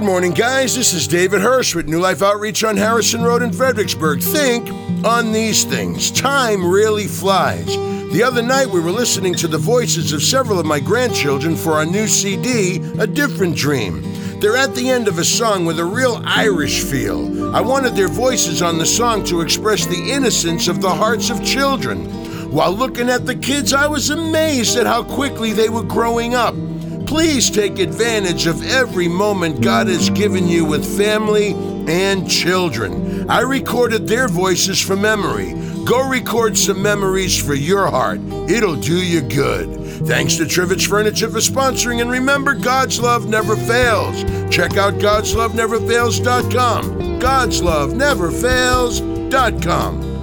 morning, guys. This is David Hirsch with New Life Outreach on Harrison Road in Fredericksburg. Think on these things. Time really flies. The other night, we were listening to the voices of several of my grandchildren for our new CD, A Different Dream. They're at the end of a song with a real Irish feel. I wanted their voices on the song to express the innocence of the hearts of children. While looking at the kids, I was amazed at how quickly they were growing up. Please take advantage of every moment God has given you with family and children. I recorded their voices from memory. Go record some memories for your heart. It'll do you good. Thanks to Trivich Furniture for sponsoring, and remember, God's love never fails. Check out God'sLoveNeverFails.com. God'sLoveNeverFails.com.